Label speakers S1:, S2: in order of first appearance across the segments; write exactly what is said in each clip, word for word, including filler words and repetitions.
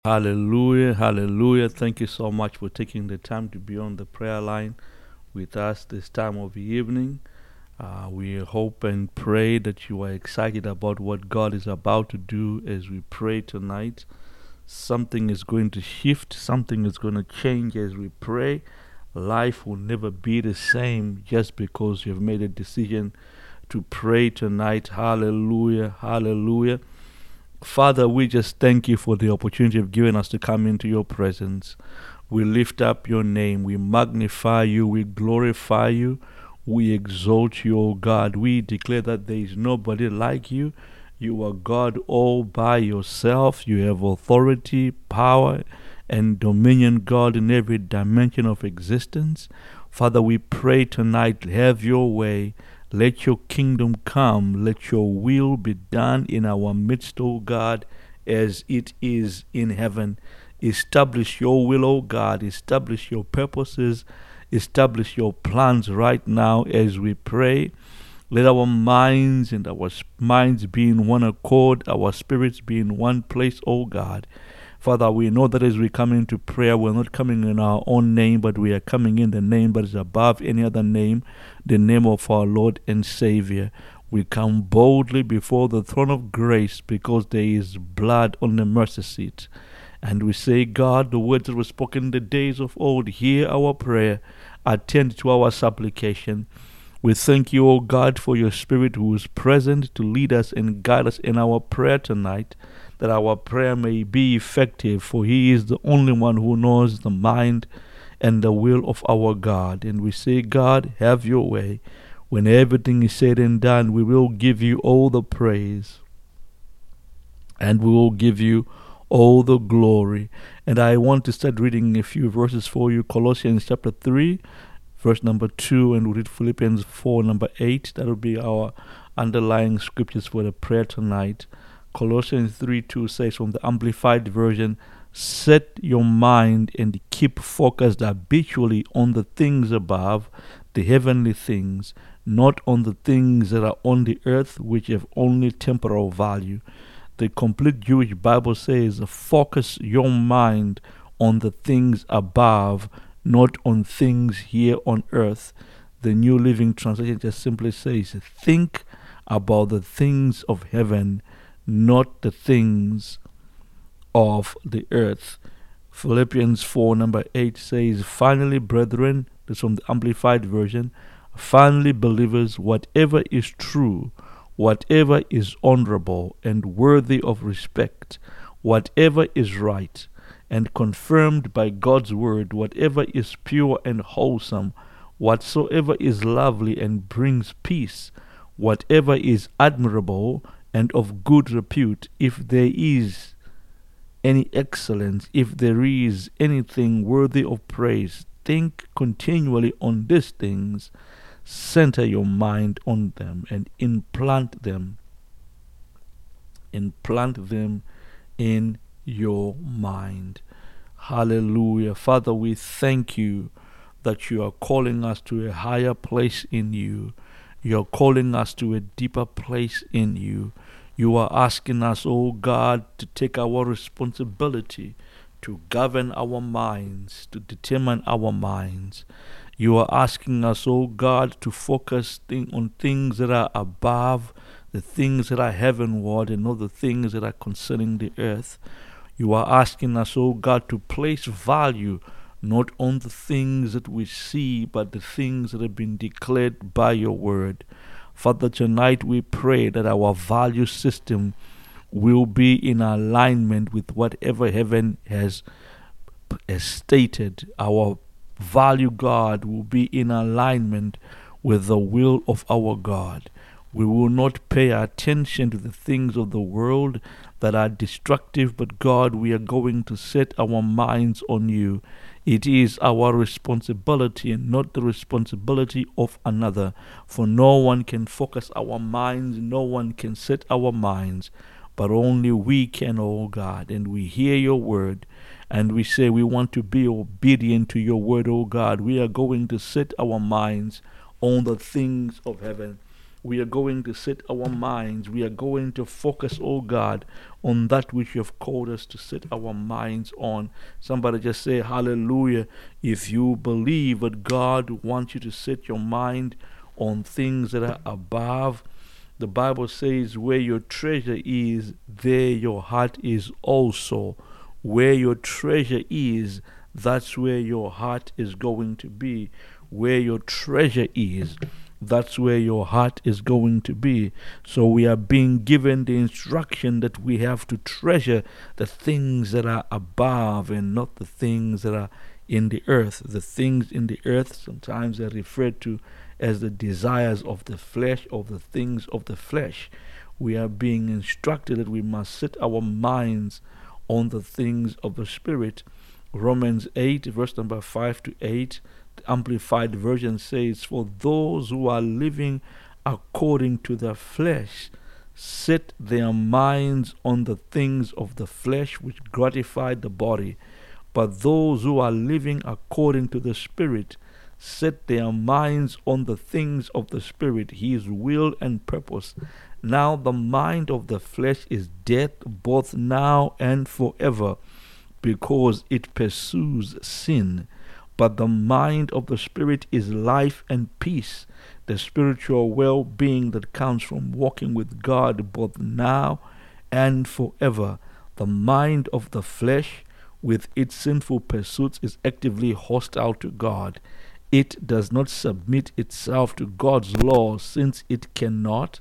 S1: Hallelujah, hallelujah. Thank you so much for taking the time to be on the prayer line with us this time of the evening. Uh, we hope and pray that you are excited about what God is about to do as we pray tonight. Something is going to shift, something is going to change as we pray. Life will never be the same just because you've made a decision to pray tonight. Hallelujah, hallelujah. Father, we just thank you for the opportunity you've given us to come into your presence. We lift up your name. We magnify you. We glorify you. We exalt you, O God. We declare that there is nobody like you. You are God all by yourself. You have authority, power, and dominion, God, in every dimension of existence. Father, we pray tonight, have your way. Let your kingdom come. Let your will be done in our midst, O God, as it is in heaven. Establish your will, O God. Establish your purposes. Establish your plans right now as we pray. Let our minds and our minds be in one accord, our spirits be in one place, O God. Father, we know that as we come into prayer, we're not coming in our own name, but we are coming in the name that is above any other name, the name of our Lord and Savior. We come boldly before the throne of grace because there is blood on the mercy seat. And we say, God, the words that were spoken in the days of old, hear our prayer, attend to our supplication. We thank you, O God, for your Spirit who is present to lead us and guide us in our prayer tonight, that our prayer may be effective, for he is the only one who knows the mind and the will of our God. And we say, God, have your way. When everything is said and done, we will give you all the praise and we will give you all the glory. And I want to start reading a few verses for you. Colossians chapter three, verse number two, and we'll read Philippians four, number eight. That will be our underlying scriptures for the prayer tonight. Colossians three two says from the Amplified Version, set your mind and keep focused habitually on the things above, the heavenly things, not on the things that are on the earth, which have only temporal value. The Complete Jewish Bible says, focus your mind on the things above, not on things here on earth. The New Living Translation just simply says, think about the things of heaven, not the things of the earth. Philippians four, number eight says, finally, brethren, this is from the Amplified Version, finally, believers, whatever is true, whatever is honorable and worthy of respect, whatever is right and confirmed by God's word, whatever is pure and wholesome, whatsoever is lovely and brings peace, whatever is admirable and of good repute, if there is any excellence, if there is anything worthy of praise, think continually on these things, center your mind on them, and implant them, implant them in your mind. Hallelujah. Father, we thank you that you are calling us to a higher place in you. You're calling us to a deeper place in you. You are asking us, oh God, to take our responsibility, to govern our minds, to determine our minds. You are asking us, oh God, to focus thing on things that are above, the things that are heavenward, and not the things that are concerning the earth. You are asking us, oh God, to place value not on the things that we see, but the things that have been declared by your word. Father, tonight we pray that our value system will be in alignment with whatever heaven has, has stated. Our value, God, will be in alignment with the will of our God. We will not pay attention to the things of the world that are destructive, but God, we are going to set our minds on you. It is our responsibility and not the responsibility of another. For no one can focus our minds, no one can set our minds, but only we can, oh God. And we hear your word, and we say we want to be obedient to your word, oh God. We are going to set our minds on the things of heaven. we are going to set our minds, we are going to focus, oh God, on that which you have called us to set our minds on. Somebody just say hallelujah if you believe that God wants you to set your mind on things that are above. The Bible says where your treasure is, there your heart is also. Where your treasure is, that's where your heart is going to be. Where your treasure is, that's where your heart is going to be. So we are being given the instruction that we have to treasure the things that are above and not the things that are in the earth. The things in the earth sometimes are referred to as the desires of the flesh, of the things of the flesh. We are being instructed that we must set our minds on the things of the Spirit. Romans eight, verse number five to eight, the Amplified Version says, for those who are living according to the flesh set their minds on the things of the flesh which gratify the body. But those who are living according to the Spirit set their minds on the things of the Spirit, His will and purpose. Now the mind of the flesh is death, both now and forever, because it pursues sin. But the mind of the Spirit is life and peace, the spiritual well-being that comes from walking with God both now and forever. The mind of the flesh, with its sinful pursuits, is actively hostile to God. It does not submit itself to God's law, since it cannot.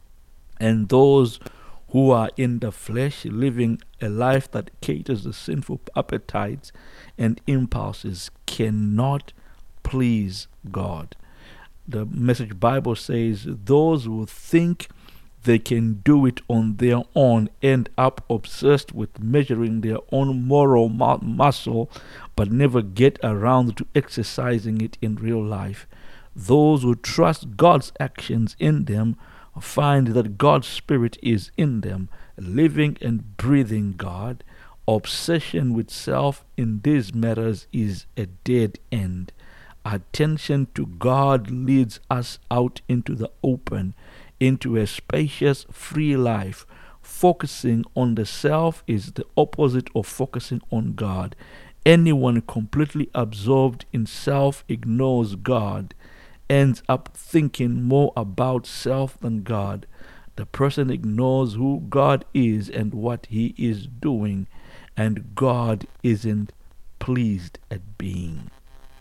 S1: And those who are in the flesh, living a life that caters the sinful appetites and impulses, cannot please God. The Message Bible says those who think they can do it on their own end up obsessed with measuring their own moral mu- muscle, but never get around to exercising it in real life. Those who trust God's actions in them find that God's Spirit is in them, living and breathing God. Obsession with self in these matters is a dead end. Attention to God leads us out into the open, into a spacious, free life. Focusing on the self is the opposite of focusing on God. Anyone completely absorbed in self ignores God, ends up thinking more about self than God. The person ignores who God is and what He is doing, and God isn't pleased at being.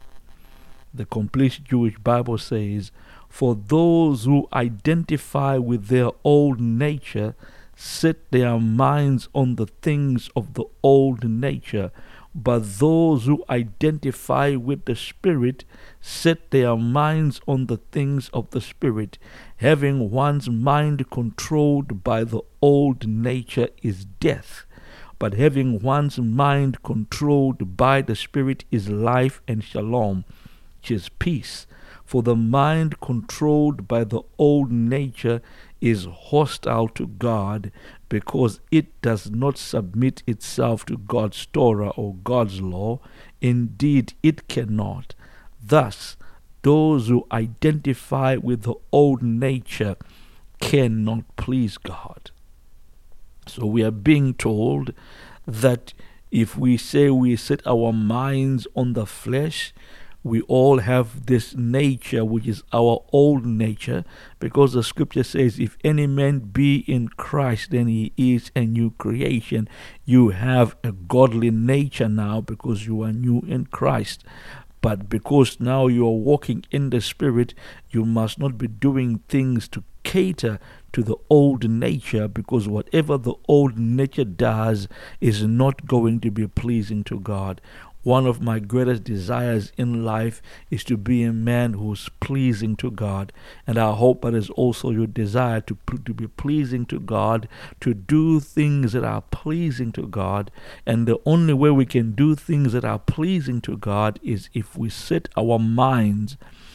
S1: The Complete Jewish Bible says, for those who identify with their old nature set their minds on the things of the old nature, but those who identify with the Spirit set their minds on the things of the Spirit. Having one's mind controlled by the old nature is death, but having one's mind controlled by the Spirit is life and shalom, which is peace. For the mind controlled by the old nature is hostile to God, because it does not submit itself to God's Torah or God's law. Indeed, it cannot. Thus, those who identify with the old nature cannot please God. So we are being told that if we say we set our minds on the flesh, we all have this nature, which is our old nature, because the scripture says, if any man be in Christ, then he is a new creation. You have a godly nature now because you are new in Christ. But because now you are walking in the Spirit, you must not be doing things to cater to the old nature, because whatever the old nature does is not going to be pleasing to God. One of my greatest desires in life is to be a man who's pleasing to God. And I hope that is also your desire, to, to be pleasing to God, to do things that are pleasing to God. And the only way we can do things that are pleasing to God is if we set our minds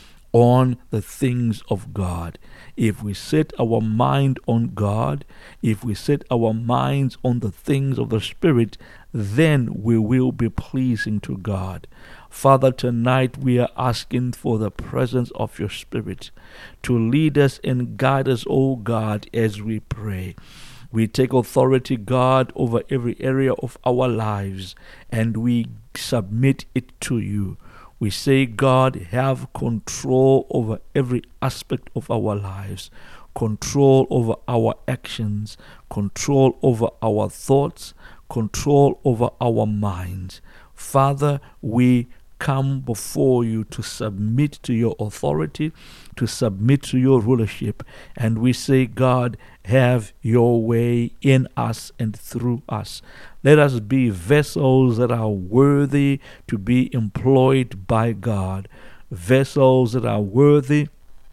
S1: on the things of God. If we set our mind on God, if we set our minds on the things of the Spirit, then we will be pleasing to God. Father, tonight we are asking for the presence of your Spirit to lead us and guide us, O God, as we pray. We take authority, God, over every area of our lives, and we submit it to you. We say, God, have control over every aspect of our lives, control over our actions, control over our thoughts, control over our minds. Father, we come before you to submit to your authority, to submit to your rulership. And we say, God, have your way in us and through us. Let us be vessels that are worthy to be employed by God, vessels that are worthy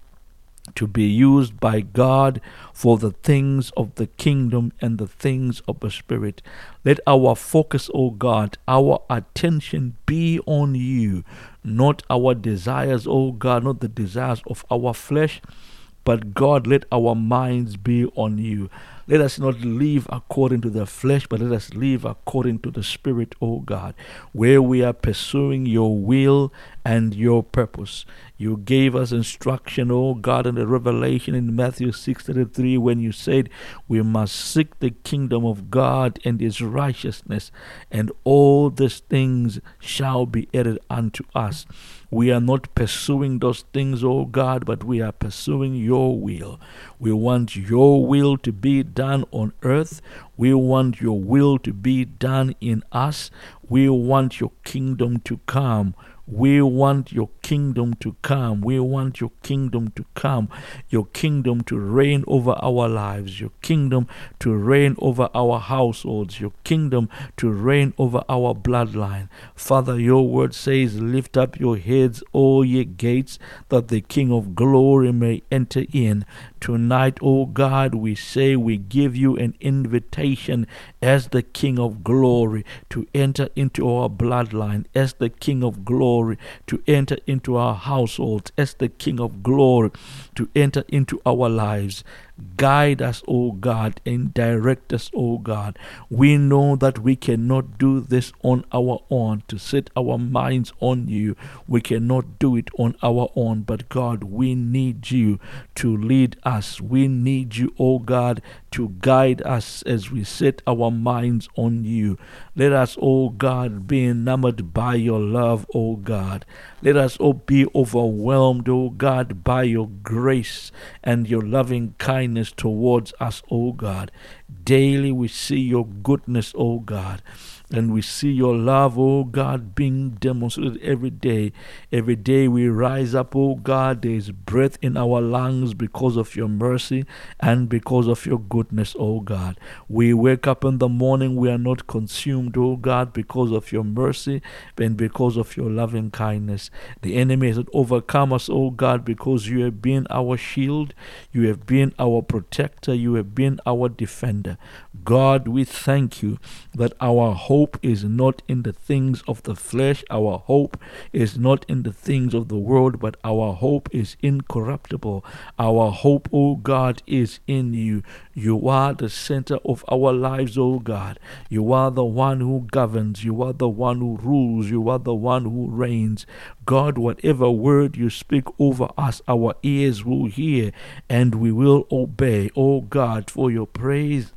S1: to be used by God for the things of the kingdom and the things of the Spirit. Let our focus, O God, our attention be on you, not our desires, O God, not the desires of our flesh, but God, let our minds be on you. Let us not live according to the flesh, but let us live according to the Spirit, O God, where we are pursuing your will and your purpose. You gave us instruction, O God, in the revelation in Matthew six thirty-three, when you said we must seek the kingdom of God and his righteousness, and all these things shall be added unto us. We are not pursuing those things, O God, but we are pursuing your will. We want your will to be done on earth. We want your will to be done in us. We want your kingdom to come. We want your kingdom to come. We want your kingdom to come. Your kingdom to reign over our lives. Your kingdom to reign over our households. Your kingdom to reign over our bloodline. Father, your word says, lift up your heads, O ye gates, that the King of glory may enter in. Tonight, O God, we say we give you an invitation as the King of glory to enter into our bloodline, as the King of glory to enter into our households, as the King of glory to enter into our lives. Guide us, O God, and direct us, O God. We know that we cannot do this on our own, to set our minds on you. We cannot do it on our own, but God, we need you to lead us. We need you, O God, to guide us as we set our minds on you. Let us, O God, be enamored by your love, O God. Let us all be overwhelmed, O God, by your grace and your loving kindness towards us, O God. Daily we see your goodness, O God. And we see your love, oh God, being demonstrated every day. Every day we rise up, oh God, there is breath in our lungs because of your mercy and because of your goodness, oh God. We wake up in the morning, we are not consumed, oh God, because of your mercy and because of your loving kindness. The enemy has not overcome us, oh God, because you have been our shield, you have been our protector, you have been our defender. God, we thank you that our hope is not in the things of the flesh. Our hope is not in the things of the world, but our hope is incorruptible. Our hope, O God, is in you. You are the center of our lives, O God. You are the one who governs. You are the one who rules. You are the one who reigns. God, whatever word you speak over us, our ears will hear and we will obey. O God, for your praise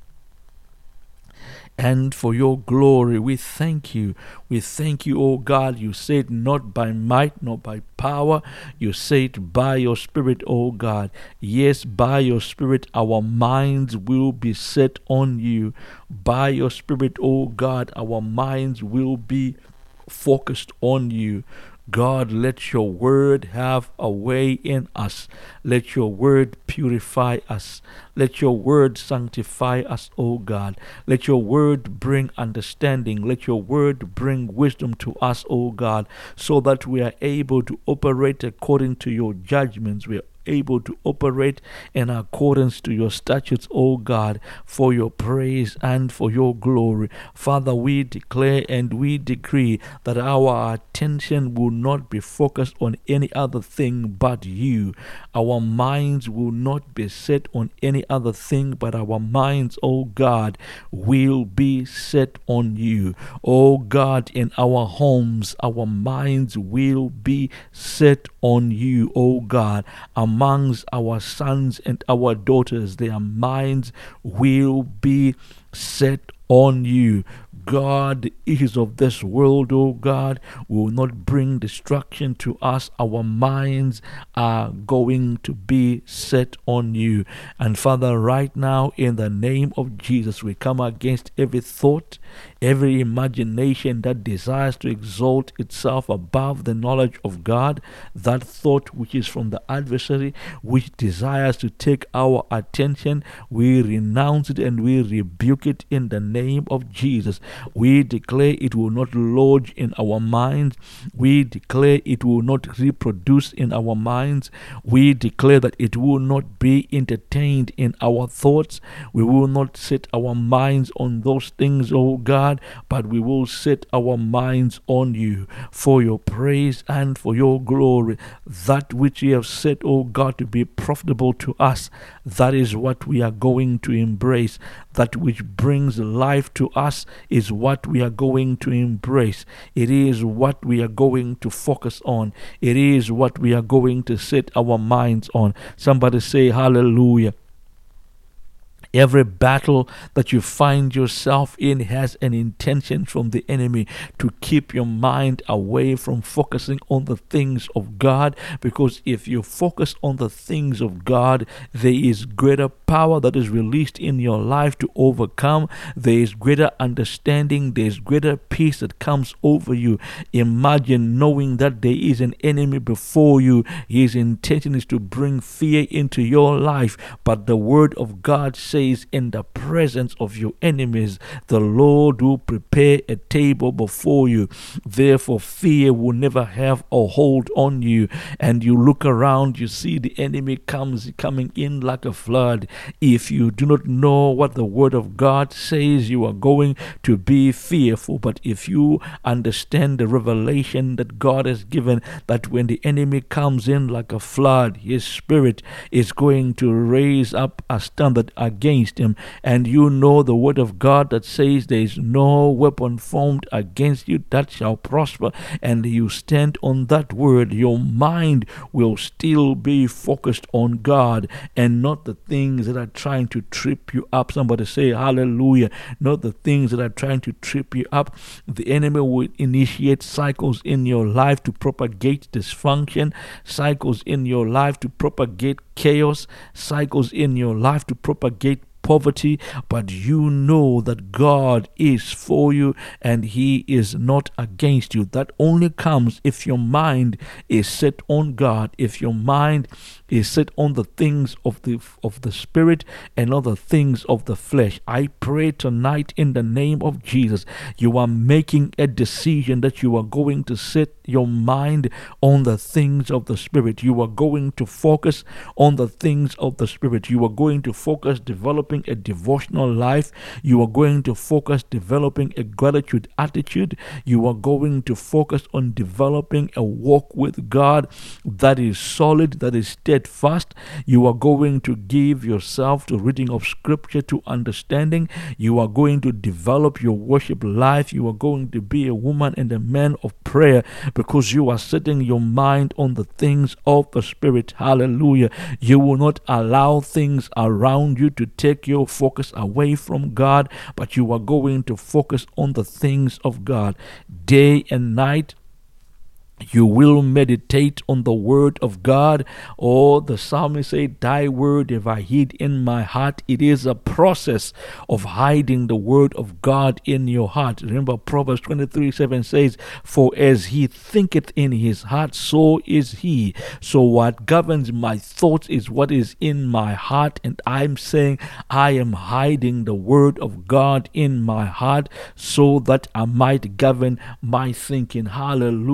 S1: and for your glory, we thank you. We thank you, O God. You said not by might, nor by power. You said by your Spirit, O God. Yes, by your Spirit, our minds will be set on you. By your Spirit, O God, our minds will be focused on you. God, let your word have a way in us. Let your word purify us. Let your word sanctify us, O God. Let your word bring understanding. Let your word bring wisdom to us, O God, so that we are able to operate according to your judgments. We are able to operate in accordance to your statutes, O God, for your praise and for your glory. Father, we declare and we decree that our attention will not be focused on any other thing but you. Our minds will not be set on any other thing, but our minds, O God, will be set on you. O God, in our homes, our minds will be set on you, O God. Amongst our sons and our daughters, their minds will be set on you. God, the issues of this world, oh God, will not bring destruction to us. Our minds are going to be set on you. And Father, right now, in the name of Jesus, we come against every thought, every imagination that desires to exalt itself above the knowledge of God, that thought which is from the adversary, which desires to take our attention. We renounce it and we rebuke it in the name of Jesus. We declare it will not lodge in our minds. We declare it will not reproduce in our minds. We declare that it will not be entertained in our thoughts. We will not set our minds on those things, oh God, but we will set our minds on you for your praise and for your glory. That which you have set, oh God, to be profitable to us, that is what we are going to embrace. That which brings life to us is what we are going to embrace. It is what we are going to focus on. It is what we are going to set our minds on. Somebody say hallelujah. Every battle that you find yourself in has an intention from the enemy to keep your mind away from focusing on the things of God. Because if you focus on the things of God, there is greater power that is released in your life to overcome. There is greater understanding. There is greater peace that comes over you. Imagine knowing that there is an enemy before you. His intention is to bring fear into your life. But the word of God says, in the presence of your enemies, the Lord will prepare a table before you. Therefore, fear will never have a hold on you. And you look around, you see the enemy comes coming in like a flood. If you do not know what the word of God says, you are going to be fearful. But if you understand the revelation that God has given, that when the enemy comes in like a flood, his spirit is going to raise up a standard against him, and you know the word of God that says there is no weapon formed against you that shall prosper, and you stand on that word, your mind will still be focused on God and not the things that are trying to trip you up. Somebody say hallelujah. Not the things that are trying to trip you up. The enemy will initiate cycles in your life to propagate dysfunction, cycles in your life to propagate chaos, cycles in your life to propagate poverty, but you know that God is for you and he is not against you. That only comes if your mind is set on God, if your mind is set on the things of the of the spirit and not the things of the flesh. I pray tonight in the name of Jesus, you are making a decision that you are going to set your mind on the things of the spirit. You are going to focus on the things of the spirit. You are going to focus developing a devotional life. You are going to focus developing a gratitude attitude. You are going to focus on developing a walk with God that is solid, that is steadfast. You are going to give yourself to reading of scripture, to understanding. You are going to develop your worship life. You are going to be a woman and a man of prayer because you are setting your mind on the things of the spirit. Hallelujah. You will not allow things around you to take your focus away from God, but you are going to focus on the things of God day and night. You will meditate on the word of God. Oh, the psalmist said, thy word have I hid in my heart. It is a process of hiding the word of God in your heart. Remember, Proverbs twenty-three seven says, for as he thinketh in his heart, so is he. So what governs my thoughts is what is in my heart. And I'm saying I am hiding the word of God in my heart so that I might govern my thinking. Hallelujah.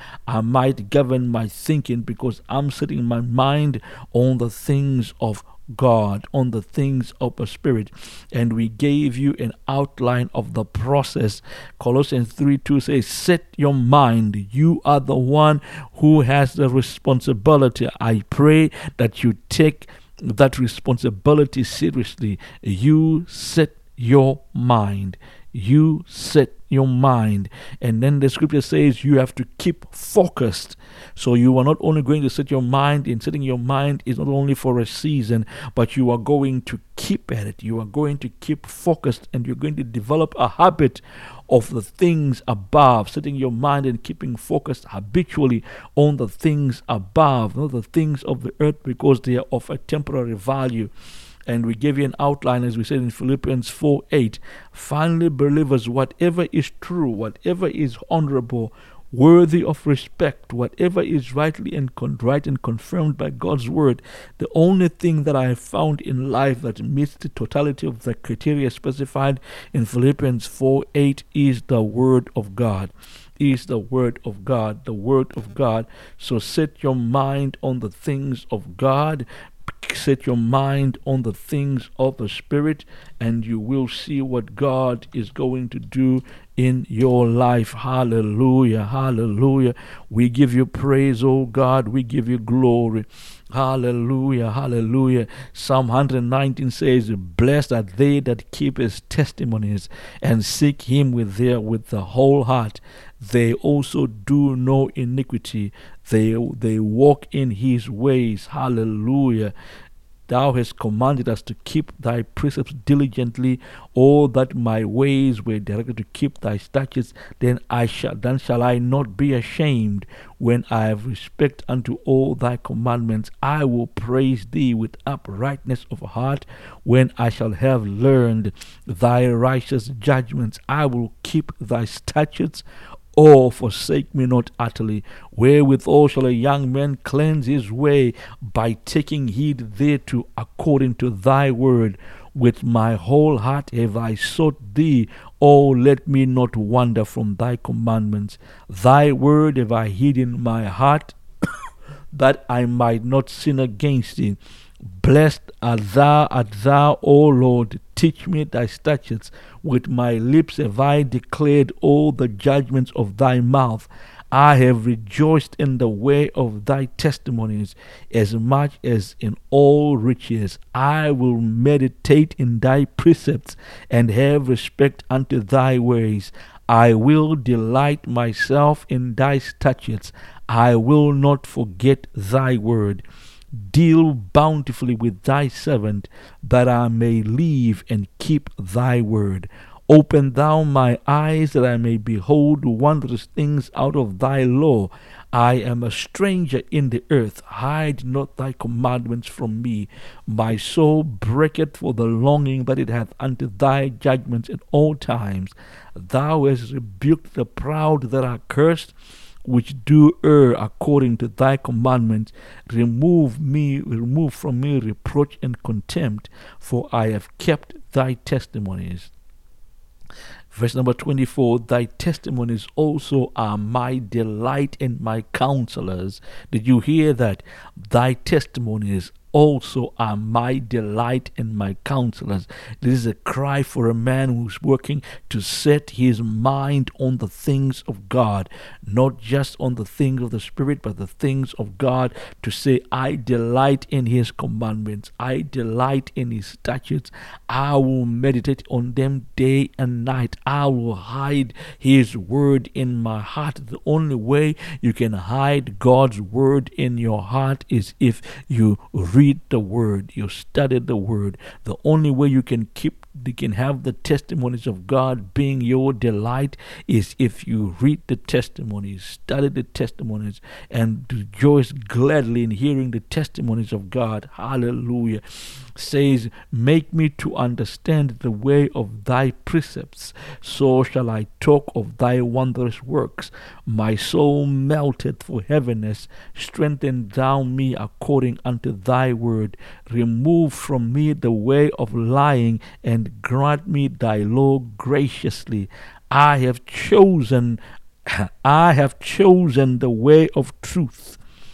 S1: I might govern my thinking, because I'm setting my mind on the things of God, on the things of the Spirit. And we gave you an outline of the process. Colossians three two says, set your mind. You are the one who has the responsibility. I pray that you take that responsibility seriously. You set your mind. You set your mind. And then the scripture says you have to keep focused. So you are not only going to set your mind, in setting your mind is not only for a season, but you are going to keep at it. You are going to keep focused, and you're going to develop a habit of the things above, setting your mind and keeping focused habitually on the things above, not the things of the earth, because they are of a temporary value. And we gave you an outline, as we said in Philippians four eight. Finally, believers, whatever is true, whatever is honorable, worthy of respect, whatever is rightly and con- right and confirmed by God's word, the only thing that I have found in life that meets the totality of the criteria specified in Philippians four eight is the word of God. Is the word of God, the word of God. So set your mind on the things of God. Set your mind on the things of the Spirit, and you will see what God is going to do in your life. Hallelujah, hallelujah. We give you praise, oh God. We give you glory. Hallelujah, hallelujah. Psalm one nineteen says, blessed are they that keep his testimonies and seek him with their with the whole heart. They also do no iniquity. They they walk in his ways. Hallelujah. Thou hast commanded us to keep thy precepts diligently. Oh, that my ways were directed to keep thy statutes. Then I shall then shall I not be ashamed. When I have respect unto all thy commandments, I will praise thee with uprightness of heart. When I shall have learned thy righteous judgments, I will keep thy statutes. Oh, forsake me not utterly. Wherewithal shall a young man cleanse his way? By taking heed thereto according to thy word. With my whole heart have I sought thee. Oh, let me not wander from thy commandments. Thy word have I hid in my heart, that I might not sin against thee. Blessed art thou, art thou, O Lord. Teach me thy statutes. With my lips have I declared all the judgments of thy mouth. I have rejoiced in the way of thy testimonies, as much as in all riches. I will meditate in thy precepts, and have respect unto thy ways. I will delight myself in thy statutes. I will not forget thy word. Deal bountifully with thy servant, that I may live and keep thy word. Open thou my eyes, that I may behold wondrous things out of thy law. I am a stranger in the earth. Hide not thy commandments from me. My soul breaketh for the longing that it hath unto thy judgments at all times. Thou hast rebuked the proud that are cursed, which do err according to thy commandments. Remove me, remove from me reproach and contempt, for I have kept thy testimonies. Verse number twenty-four, thy testimonies also are my delight and my counselors. Did you hear that? Thy testimonies also are my delight and my counselors. This is a cry for a man who's working to set his mind on the things of God, not just on the things of the Spirit, but the things of God, to say, I delight in his commandments. I delight in his statutes. I will meditate on them day and night. I will hide his word in my heart. The only way you can hide God's word in your heart is if you read the word, you study the word. The only way you can keep, you can have the testimonies of God being your delight is if you read the testimonies, study the testimonies, and rejoice gladly in hearing the testimonies of God. Hallelujah. Says, make me to understand the way of thy precepts, so shall I talk of thy wondrous works. My soul melteth for heaviness. Strengthen thou me according unto thy word. Remove from me the way of lying, and grant me thy law graciously. I have chosen I have chosen the way of truth.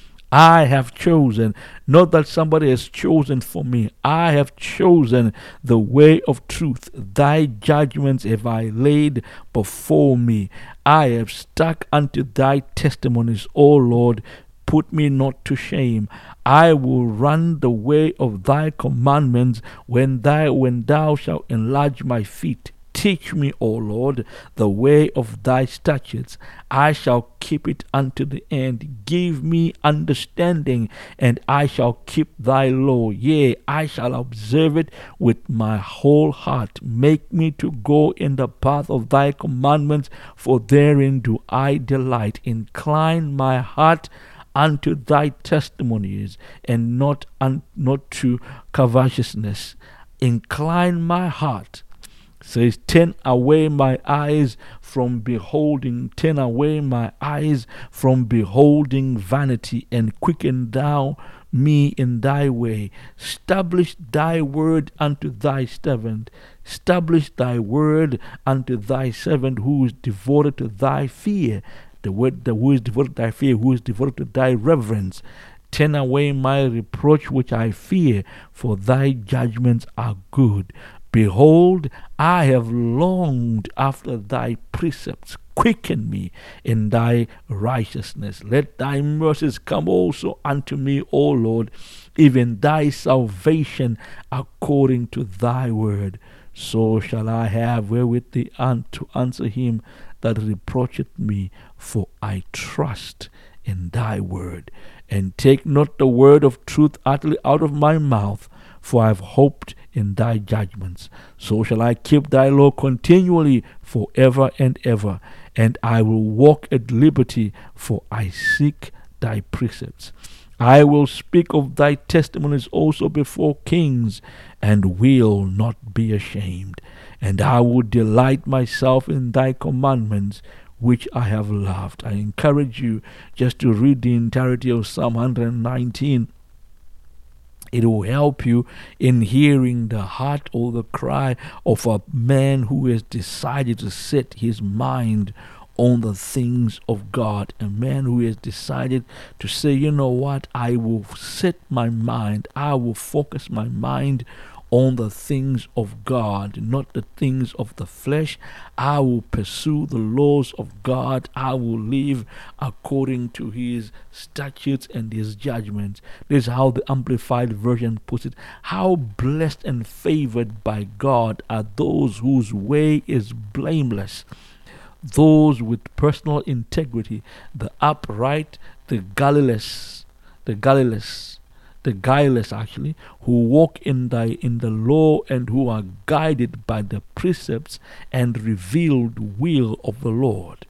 S1: I have chosen, not that somebody has chosen for me. I have chosen the way of truth. Thy judgments have I laid before me. I have stuck unto thy testimonies, O Lord. Put me not to shame. I will run the way of thy commandments when thou, when thou shalt enlarge my feet. Teach me, O Lord, the way of thy statutes. I shall keep it unto the end. Give me understanding, and I shall keep thy law. Yea, I shall observe it with my whole heart. Make me to go in the path of thy commandments, for therein do I delight. Incline my heart unto thy testimonies, and not, un, not to covetousness. Incline my heart. Says, turn away my eyes from beholding, turn away my eyes from beholding vanity, and quicken thou me in thy way. Establish thy word unto thy servant. Establish thy word unto thy servant who is devoted to thy fear. The word the who is devoted to thy fear, who is devoted to thy reverence. Turn away my reproach which I fear, for thy judgments are good. Behold, I have longed after thy precepts. Quicken me in thy righteousness. Let thy mercies come also unto me, O Lord, even thy salvation according to thy word. So shall I have wherewith the an- to answer him that reproacheth me, for I trust in thy word. And take not the word of truth utterly out of my mouth, for I have hoped in thy judgments. So shall I keep thy law continually forever and ever, and I will walk at liberty, for I seek thy precepts. I will speak of thy testimonies also before kings, and will not be ashamed. And I will delight myself in thy commandments, which I have loved. I encourage you just to read the entirety of Psalm one nineteen. It will help you in hearing the heart or the cry of a man who has decided to set his mind on the things of God. A man who has decided to say, you know what, I will set my mind, I will focus my mind on the things of God, not the things of the flesh. I will pursue the laws of God. I will live according to his statutes and his judgments. This is how the Amplified Version puts it. How blessed and favored by God are those whose way is blameless, those with personal integrity, the upright, the guileless, the guileless, the guileless actually, who walk in thy in the law and who are guided by the precepts and revealed will of the Lord.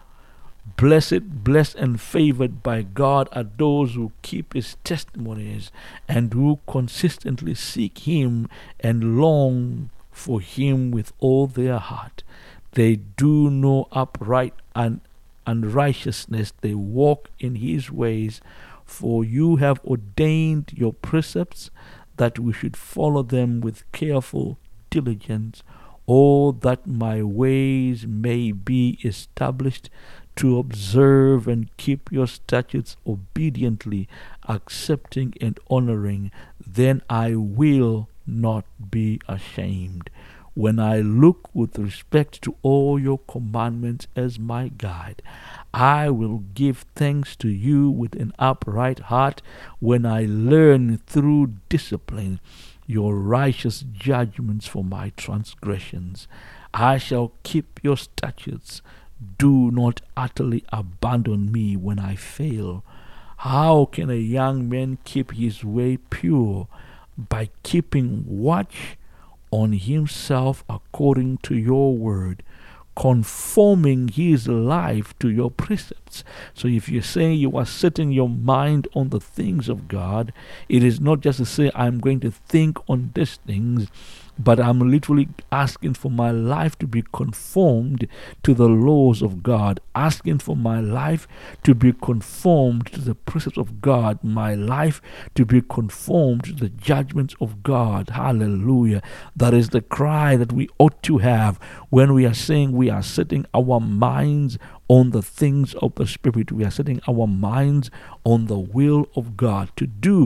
S1: Blessed, blessed and favored by God are those who keep his testimonies and who consistently seek him and long for him with all their heart. They do no upright and unrighteousness, they walk in his ways. For you have ordained your precepts, that we should follow them with careful diligence. Oh, that my ways may be established, to observe and keep your statutes obediently, accepting and honoring. Then I will not be ashamed. When I look with respect to all your commandments as my guide, I will give thanks to you with an upright heart when I learn through discipline your righteous judgments for my transgressions. I shall keep your statutes. Do not utterly abandon me when I fail. How can a young man keep his way pure? By keeping watch on himself according to your word, conforming his life to your precepts. So if you're saying you are setting your mind on the things of God, it is not just to say, I'm going to think on these things, but I'm literally asking for my life to be conformed to the laws of God, asking for my life to be conformed to the precepts of God, my life to be conformed to the judgments of God. Hallelujah. That is the cry that we ought to have when we are saying we are setting our minds on the things of the Spirit. We are setting our minds on the will of God to do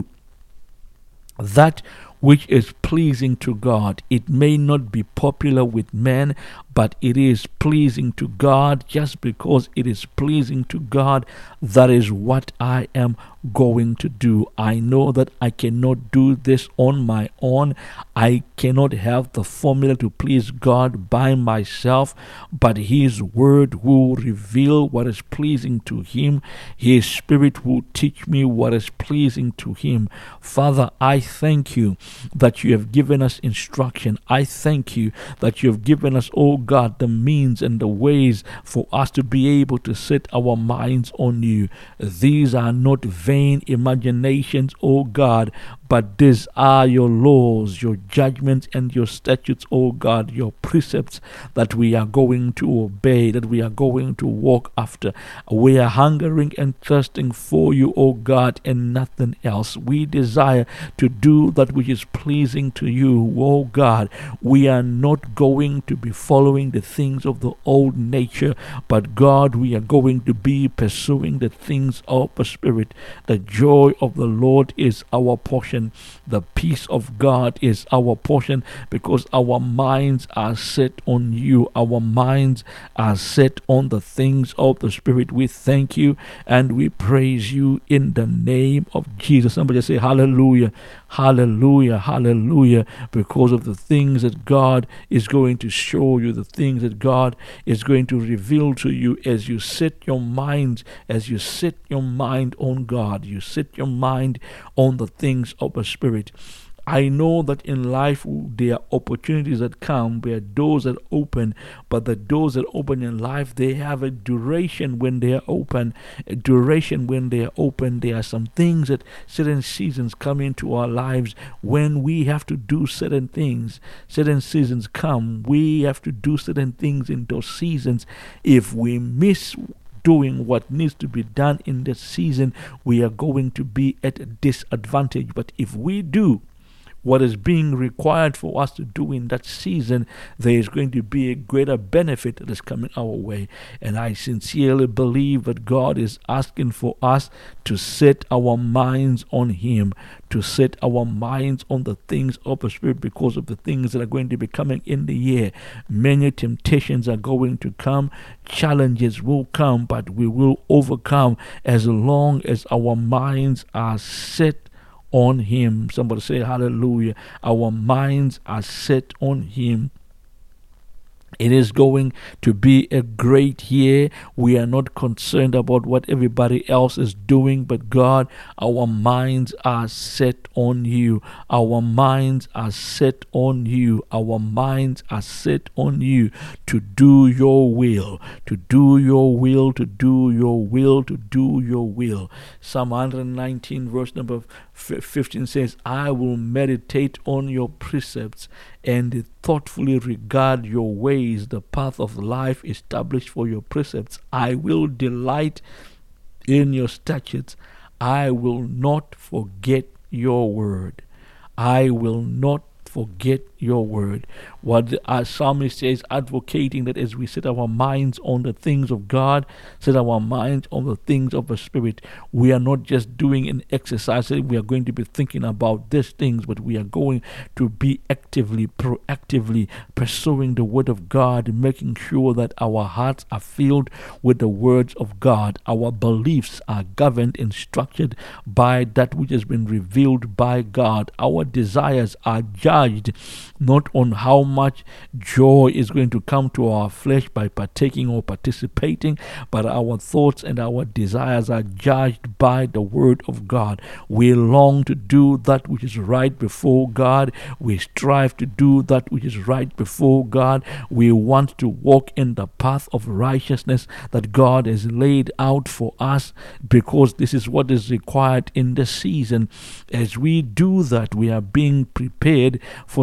S1: that which is pleasing to God. It may not be popular with men, but it is pleasing to God. Just because it is pleasing to God, that is what I am going to do. I know that I cannot do this on my own. I cannot have the formula to please God by myself, but His Word will reveal what is pleasing to Him. His Spirit will teach me what is pleasing to Him. Father, I thank you that you have given us instruction. I thank you that you have given us, oh God, the means and the ways for us to be able to set our minds on you. These are not vain imaginations, oh God, but these are your laws, your judgments, and your statutes, oh God, your precepts that we are going to obey, that we are going to walk after. We are hungering and thirsting for you, oh God, and nothing else. We desire to do that which is pleasing to you, oh God. We are not going to be following the things of the old nature, but God, we are going to be pursuing the things of the Spirit. The joy of the Lord is our portion. The peace of God is our portion because our minds are set on you. Our minds are set on the things of the Spirit. We thank you and we praise you in the name of Jesus. Somebody say hallelujah, hallelujah, hallelujah, because of the things that God is going to show you, the things that God is going to reveal to you as you set your minds, as you set your mind on God, you set your mind on the things of the Spirit. I know that in life there are opportunities that come, there are doors that open, but the doors that open in life, they have a duration when they are open, a duration when they are open. There are some things that certain seasons come into our lives when we have to do certain things. Certain seasons come, we have to do certain things in those seasons. If we miss doing what needs to be done in this season, we are going to be at a disadvantage. But if we do what is being required for us to do in that season, there is going to be a greater benefit that is coming our way. And I sincerely believe that God is asking for us to set our minds on Him, to set our minds on the things of the Spirit, because of the things that are going to be coming in the year. Many temptations are going to come, challenges will come, but we will overcome as long as our minds are set on Him. Somebody say hallelujah. Our minds are set on Him. It is going to be a great year. We are not concerned about what everybody else is doing, but God, our minds are set on you. Our minds are set on you. Our minds are set on you to do your will, to do your will, to do your will, to do your will. Psalm one nineteen verse number fifteen says, I will meditate on your precepts and thoughtfully regard your ways, the path of life established for your precepts. I will delight in your statutes. I will not forget your word. I will not forget your word. What our psalmist says, advocating that as we set our minds on the things of God, set our minds on the things of the Spirit, we are not just doing an exercise, we are going to be thinking about these things, but we are going to be actively, proactively pursuing the word of God, making sure that our hearts are filled with the words of God. Our beliefs are governed and structured by that which has been revealed by God. Our desires are judged not on how much joy is going to come to our flesh by partaking or participating, but our thoughts and our desires are judged by the word of God. We long to do that which is right before God. We strive to do that which is right before God. We want to walk in the path of righteousness that God has laid out for us, because this is what is required in the season. As we do that, we are being prepared for something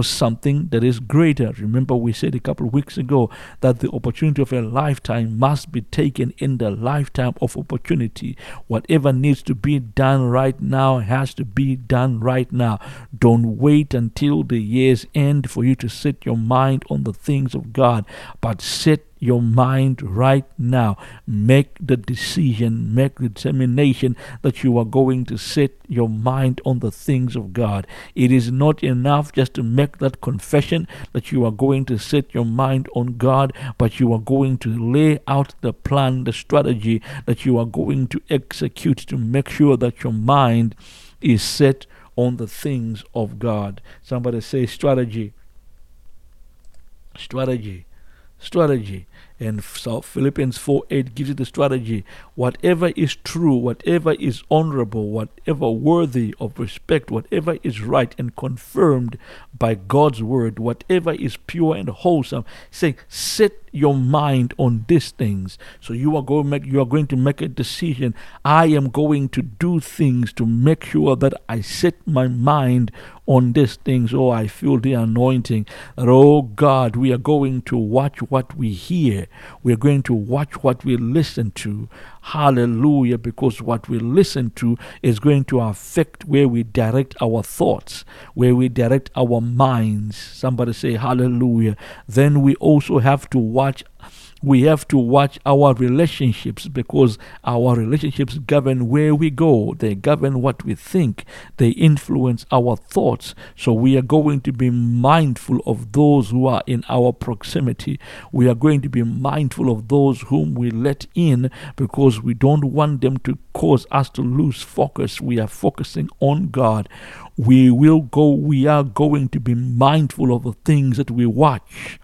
S2: something that is greater. Remember, we said a couple of weeks ago that the opportunity of a lifetime must be taken in the lifetime of opportunity. Whatever needs to be done right now has to be done right now. Don't wait until the year's end for you to set your mind on the things of God, but set your mind right now. Make the decision, make the determination that you are going to set your mind on the things of God. It is not enough just to make that confession that you are going to set your mind on God, but you are going to lay out the plan, the strategy that you are going to execute to make sure that your mind is set on the things of God. Somebody say strategy. Strategy. Strategy. And so Philippians four eight gives you the strategy. Whatever is true, whatever is honorable, whatever worthy of respect, whatever is right and confirmed by God's word, whatever is pure and wholesome, say, set your mind on these things. So you are going to make you are going to make a decision. I am going to do things to make sure that I set my mind on these things. Oh, I feel the anointing. That, oh God, we are going to watch what we hear. We are going to watch what we listen to. Hallelujah, because what we listen to is going to affect where we direct our thoughts, where we direct our minds. Somebody say hallelujah. Then we also have to watch We have to watch our relationships, because our relationships govern where we go. They govern what we think. They influence our thoughts. So we are going to be mindful of those who are in our proximity. We are going to be mindful of those whom we let in, because we don't want them to cause us to lose focus. We are focusing on God. We will go, we are going to be mindful of the things that we watch.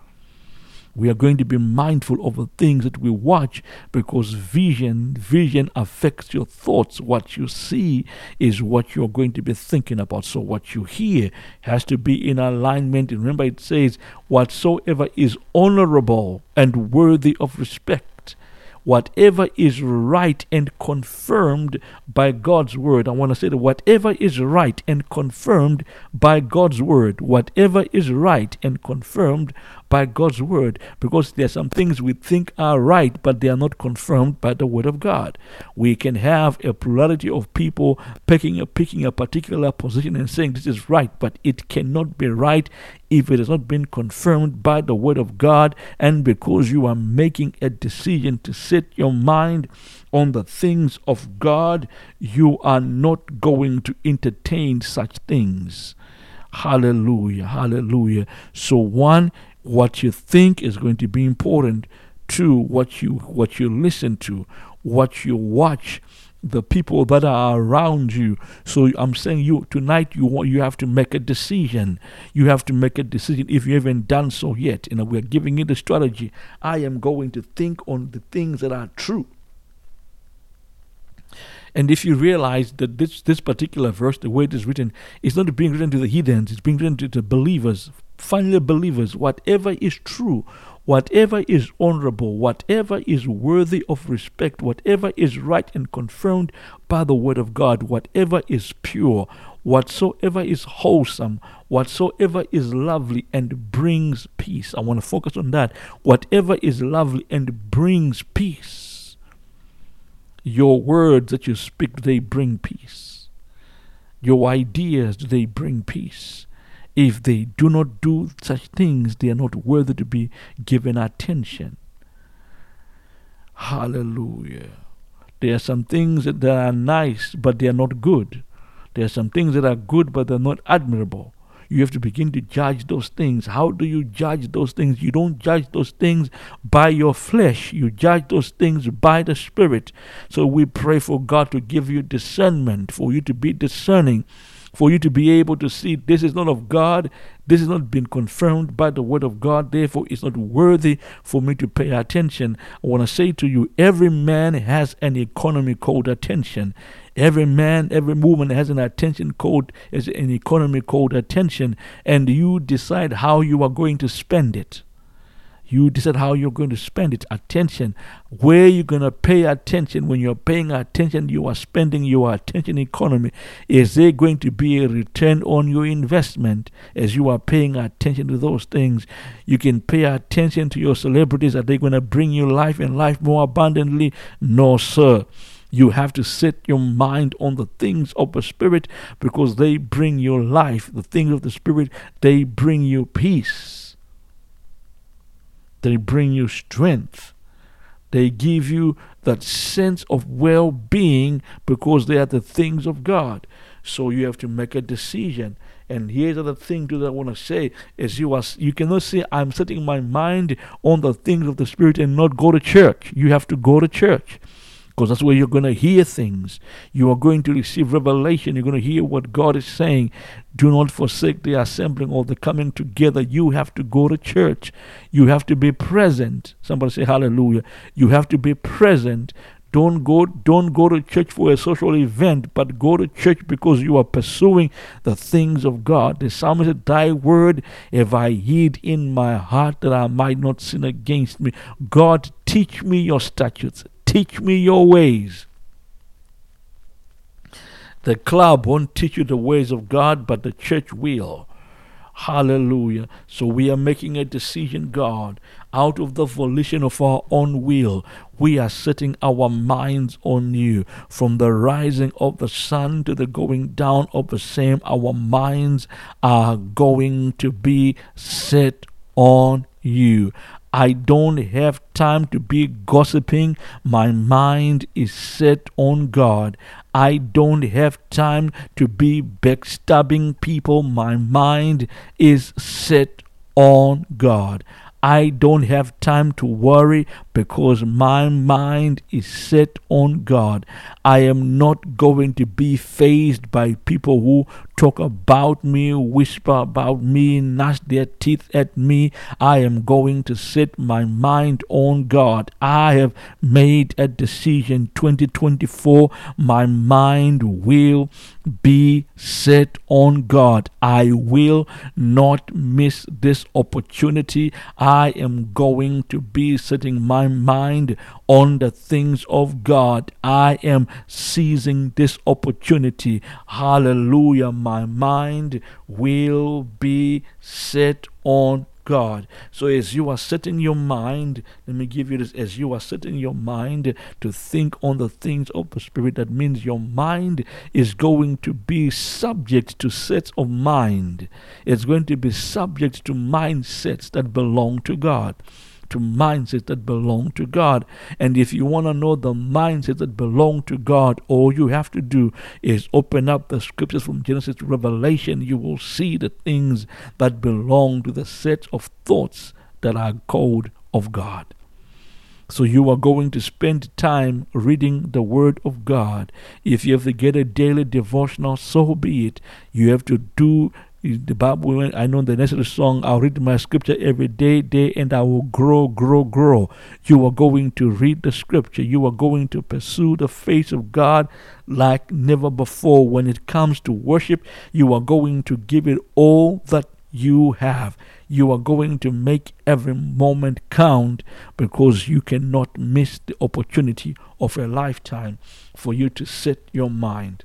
S2: We are going to be mindful of the things that we watch, because vision, vision affects your thoughts. What you see is what you're going to be thinking about. So what you hear has to be in alignment. And remember, it says, whatsoever is honorable and worthy of respect, whatever is right and confirmed by God's word. I want to say that whatever is right and confirmed by God's word, whatever is right and confirmed by God's word, because there are some things we think are right, but they are not confirmed by the word of God. We can have a plurality of people picking a, picking a particular position and saying this is right, but it cannot be right if it has not been confirmed by the word of God. And because you are making a decision to set your mind on the things of God, you are not going to entertain such things. Hallelujah, hallelujah. So one, what you think is going to be important. Two, what you what you listen to, what you watch, the people that are around you. So I'm saying you tonight you want you have to make a decision. You have to make a decision if you haven't done so yet. And we're giving you the strategy. I am going to think on the things that are true. And if you realize that this this particular verse, the way it is written, is not being written to the heathens, it's being written to the believers, finally believers. Whatever is true, whatever is honorable, whatever is worthy of respect, whatever is right and confirmed by the word of God, whatever is pure, whatsoever is wholesome, whatsoever is lovely and brings peace. I want to focus on that. Whatever is lovely and brings peace. Your words that you speak, do they bring peace? Your ideas, do they bring peace? If they do not do such things, they are not worthy to be given attention. Hallelujah. There are some things that are nice, but they are not good. There are some things that are good, but they're not admirable. You have to begin to judge those things. How do you judge those things? You don't judge those things by your flesh. You judge those things by the Spirit. So we pray for God to give you discernment, for you to be discerning, for you to be able to see this is not of God, this has not been confirmed by the word of God, therefore it's not worthy for me to pay attention. I want to say to you, every man has an economy called attention. Every man, every woman has an attention code, is an economy called attention, and you decide how you are going to spend it. You decide how you're going to spend it. Attention. Where you're going to pay attention. When you're paying attention, you are spending your attention economy. Is there going to be a return on your investment as you are paying attention to those things? You can pay attention to your celebrities. Are they going to bring you life and life more abundantly? No, sir. You have to set your mind on the things of the Spirit, because they bring you life. The things of the Spirit, they bring you peace. They bring you strength. They give you that sense of well-being, because they are the things of God. So you have to make a decision. And here's the thing that I want to say is you are you cannot say, I'm setting my mind on the things of the Spirit and not go to church. You have to go to church, because that's where you're going to hear things. You are going to receive revelation. You're going to hear what God is saying. Do not forsake the assembling or the coming together. You have to go to church. You have to be present. Somebody say hallelujah. You have to be present. Don't go, don't go to church for a social event, but go to church because you are pursuing the things of God. The psalmist said, thy word have I hid in my heart, that I might not sin against me. God, teach me your statutes. Teach me your ways. The club won't teach you the ways of God, but the church will. Hallelujah. So we are making a decision, God, out of the volition of our own will. We are setting our minds on you. From the rising of the sun to the going down of the same, our minds are going to be set on you. I don't have time to be gossiping. My mind is set on God. I don't have time to be backstabbing people. My mind is set on God. I don't have time to worry, because my mind is set on God. I am not going to be fazed by people who talk about me, whisper about me, gnash their teeth at me. I am going to set my mind on God. I have made a decision. twenty twenty-four, my mind will be set on God. I will not miss this opportunity. I am going to be setting my mind on the things of God. I am seizing this opportunity. Hallelujah. My mind will be set on God. So as you are setting your mind, let me give you this, as you are setting your mind to think on the things of the Spirit, that means your mind is going to be subject to sets of mind. It's going to be subject to mindsets that belong to God. To mindsets that belong to God. And if you want to know the mindsets that belong to God, all you have to do is open up the scriptures from Genesis to Revelation. You will see the things that belong to the set of thoughts that are called of God. So you are going to spend time reading the Word of God. If you have to get a daily devotional, so be it. You have to do the Bible. I know the next song, I'll read my scripture every day, day, and I will grow, grow, grow. You are going to read the scripture. You are going to pursue the face of God like never before. When it comes to worship, you are going to give it all that you have. You are going to make every moment count, because you cannot miss the opportunity of a lifetime for you to set your mind.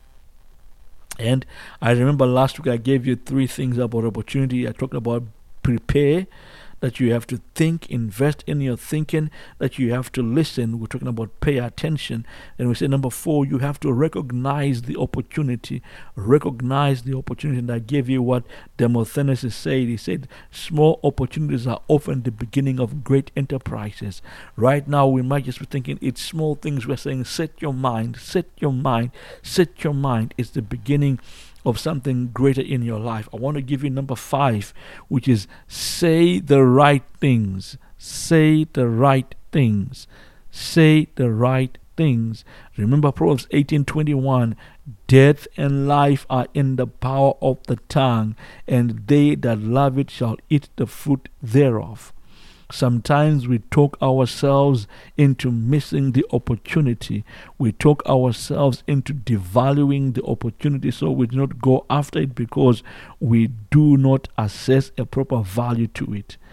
S2: And I remember last week I gave you three things about opportunity. I talked about prepare, that you have to think, invest in your thinking, that you have to listen. We're talking about pay attention. And we say number four, you have to recognize the opportunity. Recognize the opportunity. And I gave you what Demosthenes said. He said, small opportunities are often the beginning of great enterprises. Right now, we might just be thinking it's small things. We're saying, set your mind, set your mind, set your mind. It's the beginning of something greater in your life. I want to give you number five, which is say the right things. Say the right things. Say the right things. Remember Proverbs eighteen twenty-one. Death and life are in the power of the tongue, and they that love it shall eat the fruit thereof. Sometimes we talk ourselves into missing the opportunity. We talk ourselves into devaluing the opportunity, so we do not go after it because we do not assess a proper value to it.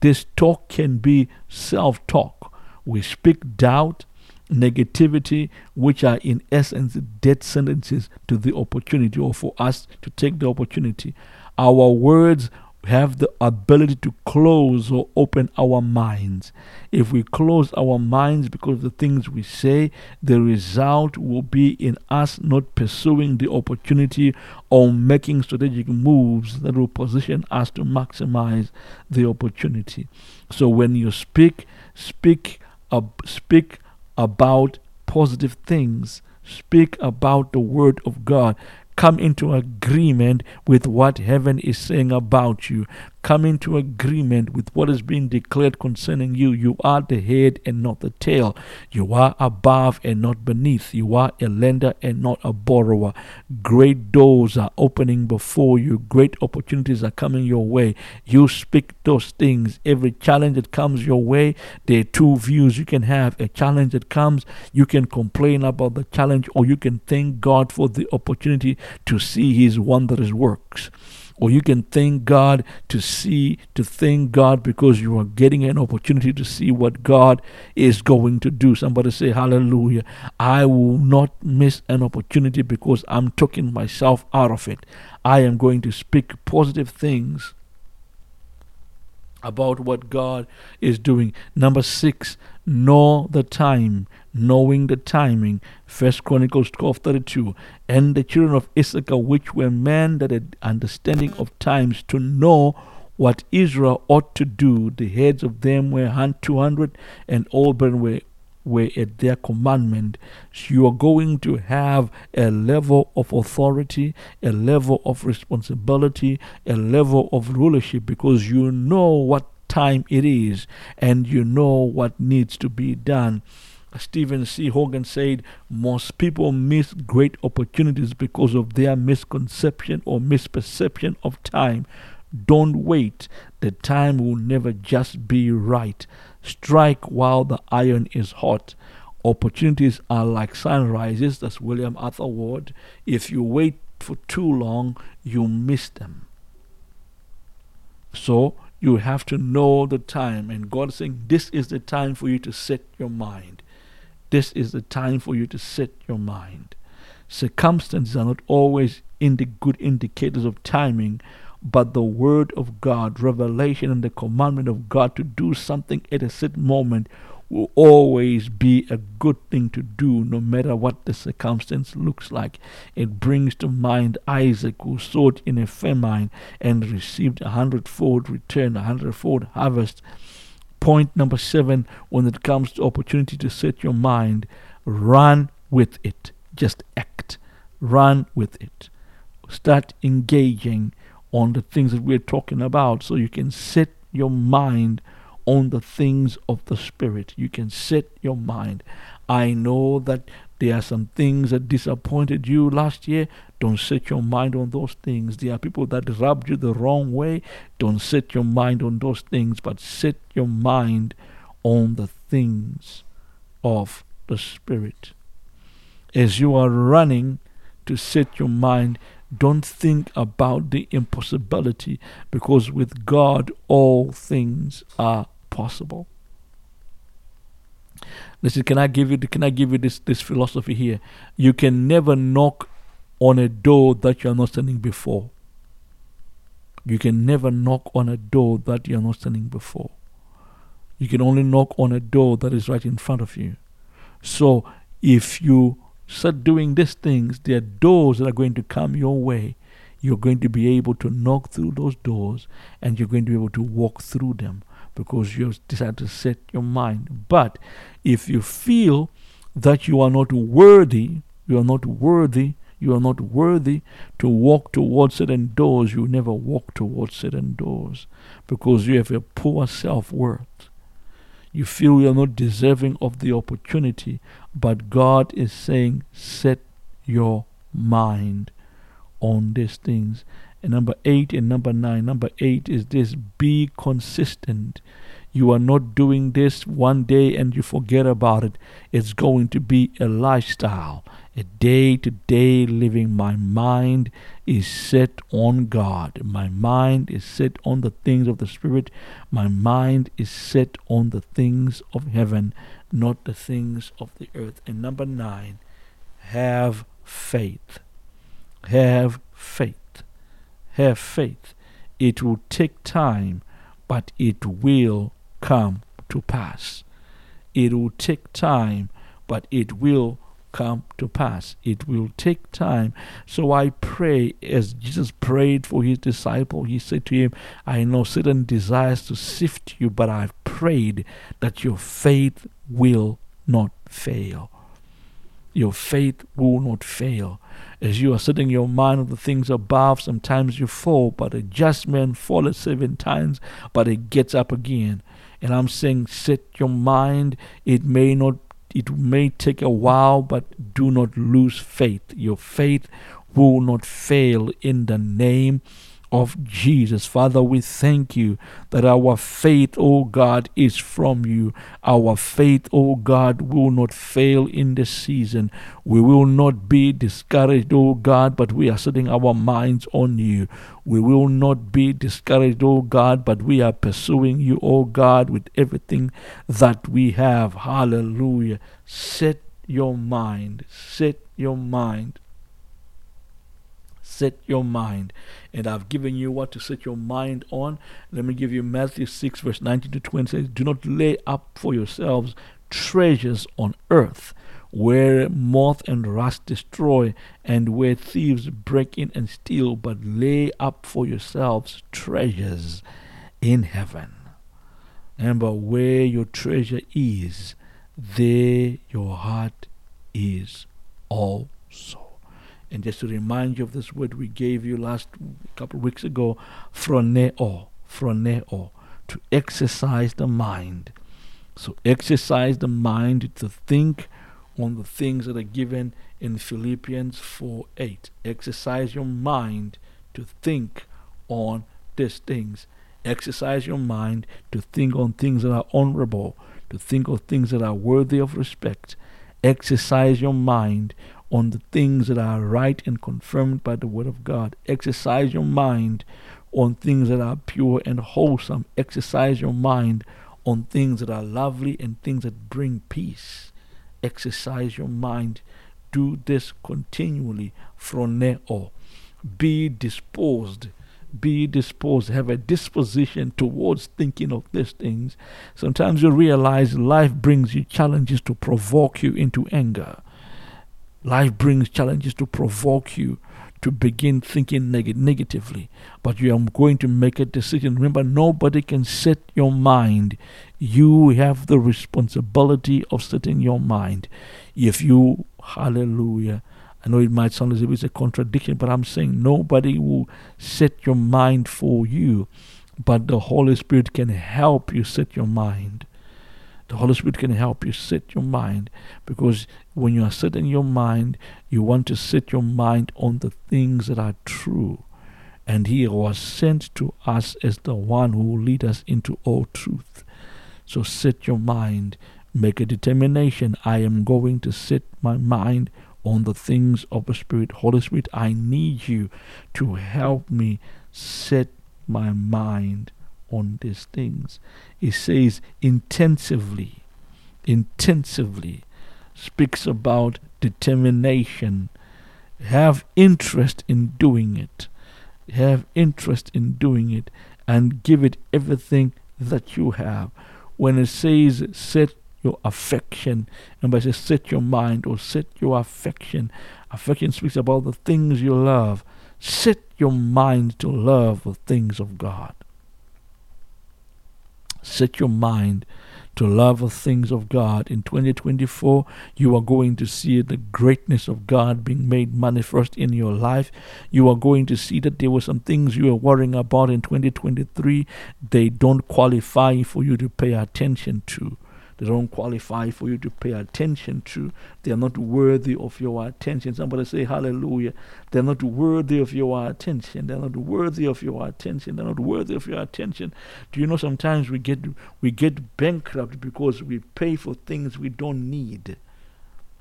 S2: This talk can be self-talk. We speak doubt, negativity, which are in essence dead sentences to the opportunity, or for us to take the opportunity. Our words have the ability to close or open our minds. If we close our minds because of the things we say, the result will be in us not pursuing the opportunity or making strategic moves that will position us to maximize the opportunity. So when you speak, speak, uh, speak about positive things. Speak about the word of God. Come into agreement with what heaven is saying about you. Come into agreement with what is being declared concerning you. You are the head and not the tail. You are above and not beneath. You are a lender and not a borrower. Great doors are opening before you. Great opportunities are coming your way. You speak those things. Every challenge that comes your way, there are two views you can have. A challenge that comes, you can complain about the challenge, or you can thank God for the opportunity to see his wondrous works. Or you can thank God to see, to thank God because you are getting an opportunity to see what God is going to do. Somebody say hallelujah. I will not miss an opportunity because I'm talking myself out of it. I am going to speak positive things about what God is doing. Number six, know the time. Knowing the timing. First Chronicles twelve thirty-two. And the children of Issachar, which were men that had understanding of times, to know what Israel ought to do. The heads of them were two hundred, and all brethren were were at their commandment. So you are going to have a level of authority, a level of responsibility, a level of rulership, because you know what time it is and you know what needs to be done. Stephen C. Hogan said, most people miss great opportunities because of their misconception or misperception of time. Don't wait. The time will never just be right. Strike while the iron is hot. Opportunities are like sunrises. That's William Arthur Ward. If you wait for too long, you miss them. So you have to know the time. And God is saying, this is the time for you to set your mind. This is the time for you to set your mind. Circumstances are not always in the good indicators of timing, but the word of God, revelation, and the commandment of God to do something at a certain moment will always be a good thing to do, no matter what the circumstance looks like. It brings to mind Isaac, who sowed in a famine and received a hundredfold return, a hundredfold harvest. Point number seven, when it comes to opportunity to set your mind, run with it. Just act. Run with it. Start engaging on the things that we're talking about so you can set your mind on the things of the Spirit. You can set your mind. I know that there are some things that disappointed you last year. Don't set your mind on those things. There are people that rubbed you the wrong way. Don't set your mind on those things, but set your mind on the things of the Spirit. As you are running to set your mind, don't think about the impossibility, because with God all things are possible. Listen, can I give you can I give you this, this philosophy here? You can never knock on a door that you're not standing before. You can never knock on a door that you're not standing before. You can only knock on a door that is right in front of you. So if you start doing these things, there are doors that are going to come your way. You're going to be able to knock through those doors, and you're going to be able to walk through them because you've decided to set your mind. But if you feel that you are not worthy, you are not worthy, you are not worthy to walk towards certain doors, you never walk towards certain doors because you have a poor self-worth. You feel you are not deserving of the opportunity, but God is saying, set your mind on these things. And number eight and number nine. Number eight is this: be consistent. You are not doing this one day and you forget about it. It's going to be a lifestyle. a day-to-day living. My mind is set on God. My mind is set on the things of the Spirit. My mind is set on the things of heaven, not the things of the earth. And number nine, have faith. Have faith. Have faith. It will take time, but it will come to pass. It will take time, but it will come to pass. It will take time. So I pray, as Jesus prayed for his disciple, he said to him, I know Satan desires to sift you, but I've prayed that your faith will not fail. Your faith will not fail. As you are setting your mind on the things above, sometimes you fall, but a just man falleth seven times, but he gets up again. And I'm saying, set your mind. It may not It may take a while, but do not lose faith. Your faith will not fail in the name of Jesus. Father, we thank you that our faith, oh God, is from you. Our faith, oh God, will not fail in this season. We will not be discouraged, oh God, but we are setting our minds on you. We will not be discouraged, oh God, but we are pursuing you, oh God, with everything that we have. Hallelujah. Set your mind. Set your mind. Set your mind. And I've given you what to set your mind on. Let me give you Matthew six, verse nineteen to twenty. Says, do not lay up for yourselves treasures on earth, where moth and rust destroy, and where thieves break in and steal, but lay up for yourselves treasures in heaven. Remember, where your treasure is, there your heart is also. And just to remind you of this word we gave you last couple of weeks ago, phroneo, phroneo, to exercise the mind. So exercise the mind to think on the things that are given in Philippians four eight. Exercise your mind to think on these things. Exercise your mind to think on things that are honorable, to think of things that are worthy of respect. Exercise your mind on the things that are right and confirmed by the word of God. Exercise your mind on things that are pure and wholesome. Exercise your mind on things that are lovely and things that bring peace. Exercise your mind. Do this continually. Phroneo. Be disposed. Be disposed. Have a disposition towards thinking of these things. Sometimes you realize life brings you challenges to provoke you into anger. Life brings challenges to provoke you to begin thinking neg- negatively. But you are going to make a decision. Remember, nobody can set your mind. You have the responsibility of setting your mind. If you, hallelujah, I know it might sound as if it's a contradiction, but I'm saying nobody will set your mind for you, but the Holy Spirit can help you set your mind. The Holy Spirit can help you set your mind, because when you are setting your mind, you want to set your mind on the things that are true. And He was sent to us as the one who will lead us into all truth. So set your mind. Make a determination. I am going to set my mind on the things of the Spirit. Holy Spirit, I need you to help me set my mind on these things. It says intensively, intensively, speaks about determination. Have interest in doing it. Have interest in doing it and give it everything that you have. When it says set your affection, and by say set your mind or set your affection, affection speaks about the things you love. Set your mind to love the things of God. Set your mind to love the things of God. In twenty twenty-four, you are going to see the greatness of God being made manifest in your life. You are going to see that there were some things you were worrying about in twenty twenty-three. They don't qualify for you to pay attention to. They don't qualify for you to pay attention to. They are not worthy of your attention. Somebody say hallelujah. They're not worthy of your attention. They're not worthy of your attention. They're not worthy of your attention. Do you know sometimes we get we get bankrupt because we pay for things we don't need.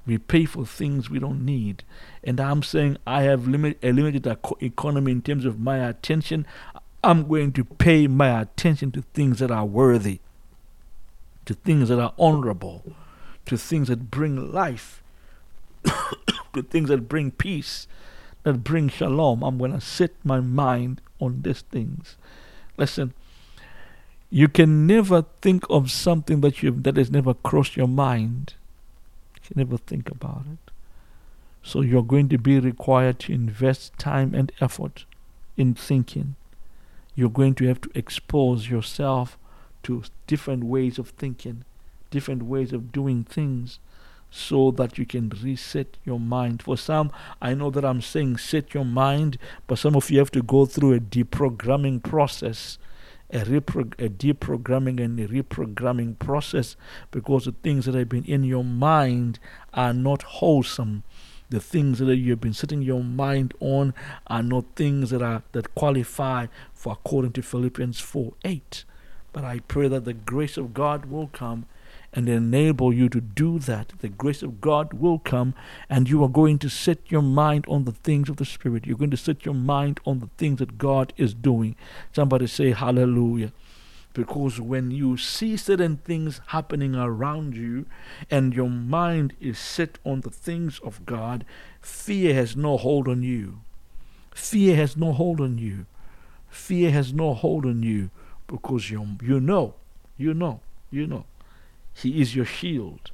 S2: We pay for things we don't need. And I'm saying I have limit, a limited eco- economy in terms of my attention. I'm going to pay my attention to things that are worthy, to things that are honorable, to things that bring life, to things that bring peace, that bring shalom. I'm going to set my mind on these things. Listen, you can never think of something that you that has never crossed your mind. You can never think about it. So you're going to be required to invest time and effort in thinking. You're going to have to expose yourself to different ways of thinking, different ways of doing things, so that you can reset your mind. For some, I know that I'm saying set your mind, but some of you have to go through a deprogramming process, a, repro- a deprogramming and a reprogramming process, because the things that have been in your mind are not wholesome. The things that you've been setting your mind on are not things that are that qualify for according to Philippians four eight. But I pray that the grace of God will come and enable you to do that. The grace of God will come, and you are going to set your mind on the things of the Spirit. You're going to set your mind on the things that God is doing. Somebody say hallelujah. Because when you see certain things happening around you and your mind is set on the things of God, fear has no hold on you. Fear has no hold on you. Fear has no hold on you, because you, you know, you know, you know. He is your shield.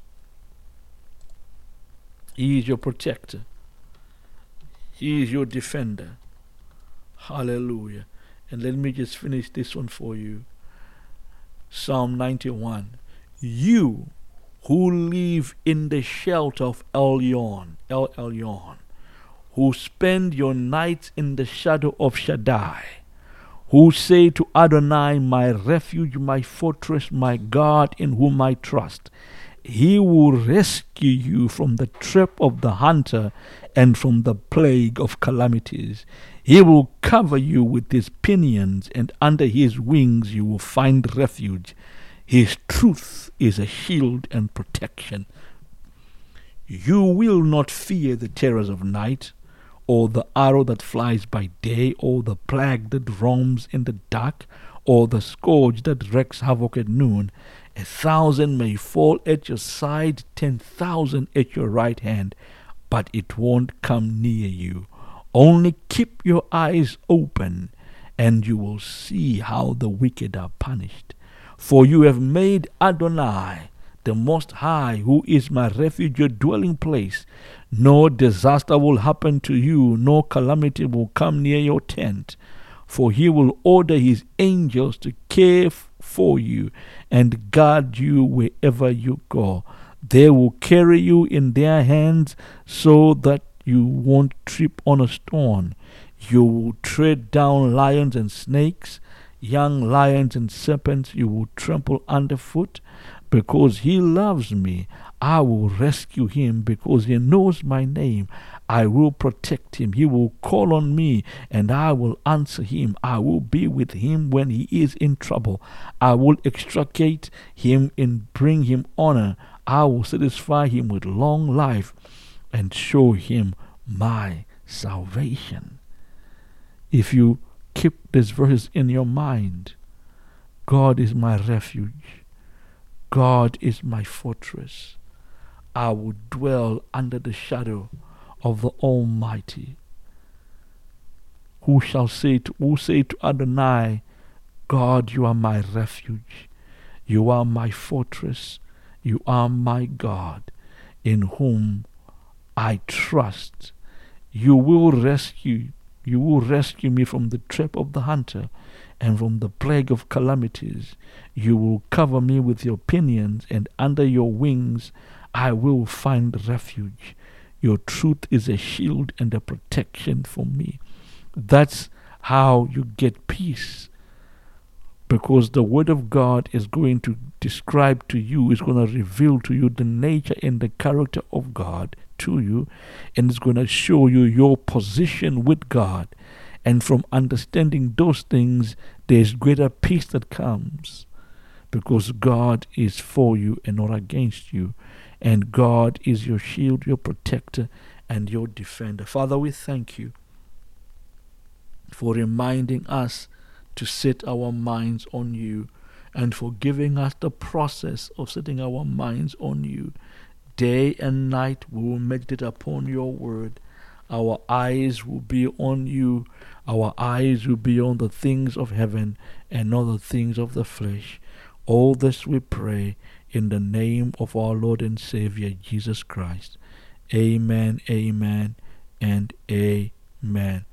S2: He is your protector. He is your defender. Hallelujah. And let me just finish this one for you. Psalm ninety-one. You who live in the shelter of Elyon, El Elyon, who spend your nights in the shadow of Shaddai, who say to Adonai, my refuge, my fortress, my God in whom I trust. He will rescue you from the trap of the hunter and from the plague of calamities. He will cover you with his pinions, and under his wings you will find refuge. His truth is a shield and protection. You will not fear the terrors of night, or the arrow that flies by day, or the plague that roams in the dark, or the scourge that wreaks havoc at noon. A thousand may fall at your side, ten thousand at your right hand, but it won't come near you. Only keep your eyes open, and you will see how the wicked are punished. For you have made Adonai, the Most High, who is my refuge, your dwelling place. No disaster will happen to you, no calamity will come near your tent. For he will order his angels to care for you and guard you wherever you go. They will carry you in their hands so that you won't trip on a stone. You will tread down lions and snakes, young lions and serpents you will trample underfoot. Because he loves me, I will rescue him. Because he knows my name, I will protect him. He will call on me, and I will answer him. I will be with him when he is in trouble. I will extricate him and bring him honor. I will satisfy him with long life and show him my salvation. If you keep these verses in your mind, God is my refuge. God is my fortress. I will dwell under the shadow of the Almighty. Who shall say to, who say to Adonai, God, you are my refuge. You are my fortress. You are my God, in whom I trust. You will rescue, you will rescue me from the trap of the hunter and from the plague of calamities. You will cover me with your pinions, and under your wings I will find refuge. Your truth is a shield and a protection for me. That's how you get peace. Because the Word of God is going to describe to you, is going to reveal to you the nature and the character of God to you, and it's going to show you your position with God. And from understanding those things, there's greater peace that comes, because God is for you and not against you. and God is your shield, your protector, and your defender. Father, we thank you for reminding us to set our minds on you, and for giving us the process of setting our minds on you. Day and night we will meditate upon your word. Our eyes will be on you. Our eyes will be on the things of heaven and not the things of the flesh. All this we pray in the name of our Lord and Savior Jesus Christ. Amen, amen, and amen.